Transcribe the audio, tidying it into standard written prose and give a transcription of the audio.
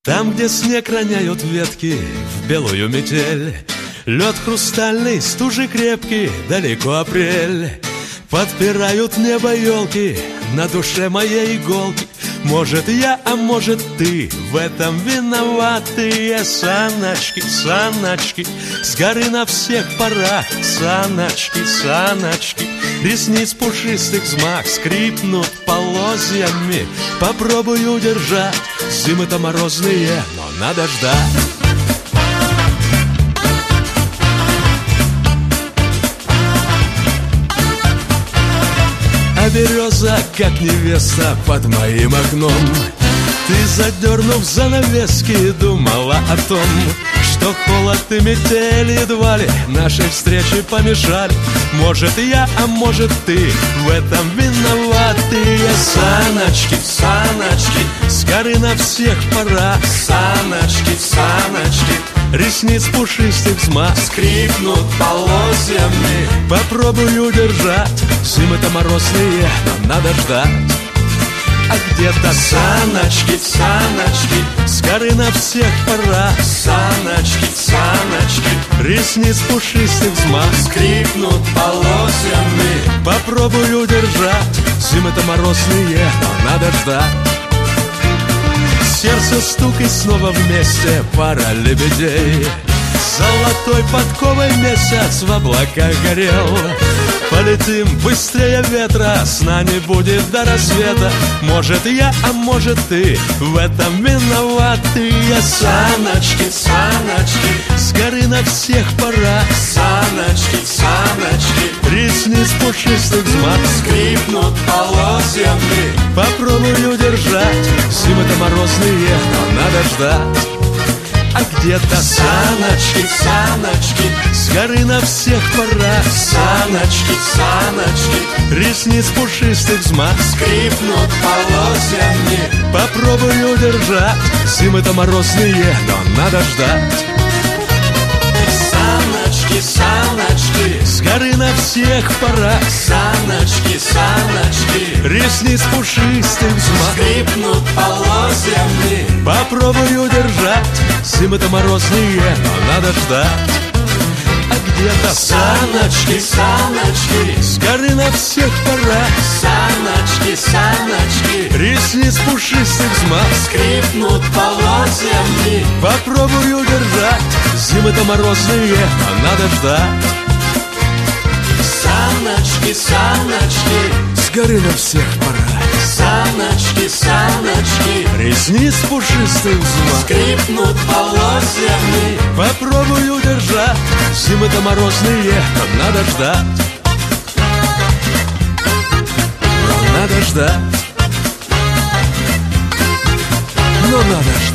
Там, где снег роняют ветки в белую метель, лед хрустальный, стужи крепкий, далеко апрель. Подпирают небо елки, на душе моей иголки. Может я, а может ты, в этом виноватые саночки, саночки, с горы на всех парах, саночки, саночки. Ресниц пушистых взмах скрипнут полозьями. Попробую удержать, зимы-то морозные, но надо ждать. А береза, как невеста, под моим окном. Ты, задернув занавески, думала о том, что холод и метель едва ли нашей встрече помешали. Может я, а может ты, в этом виноватые саночки, саночки, с горы на всех парах, саночки, саночки. Ресниц пушистых взмах скрипнут полозьями. Попробую удержать, зимы-то морозные, но надо ждать. А где-то саночки, саночки, с горы на всех парах, саночки, саночки. Ресниц пушистых взмах скрипнут полозьями. Попробую удержать, зимы-то морозные, но надо ждать. Сердце стук и снова вместе пара лебедей. Золотой подковой месяц в облаках горел. Полетим быстрее ветра, сна не будет до рассвета. Может я, а может ты, в этом виноватые саночки, саночки, с горы на всех парах, саночки, саночки. Ресниц пушистых взмах скрипнут полозьями. Попробую удержать, зимы-то морозные, но надо ждать. А где-то саночки, саночки, с горы на всех парах, саночки, саночки. Ресниц пушистых взмах скрипнут полозьями. Попробую удержать, зимы-то морозные, но надо ждать. Саночки, саночки, с горы на всех парах, саночки, саночки. Ресниц пушистых взмах скрипнут полозьями. Попробую удержать, зимы-то морозные, но надо ждать. А где-то саночки, саночки, с горы на всех парах, саночки, саночки. Ресниц пушистых взмах скрипнут полозьями. Попробую удержать, зимы-то морозные, но надо ждать. Саночки, саночки, с горы на всех парах, саночки, саночки. Ресниц пушистых взмах скрипнут полозьями. Попробую удержать, зимы-то морозные, но надо ждать. Но надо ждать. Но надо ждать.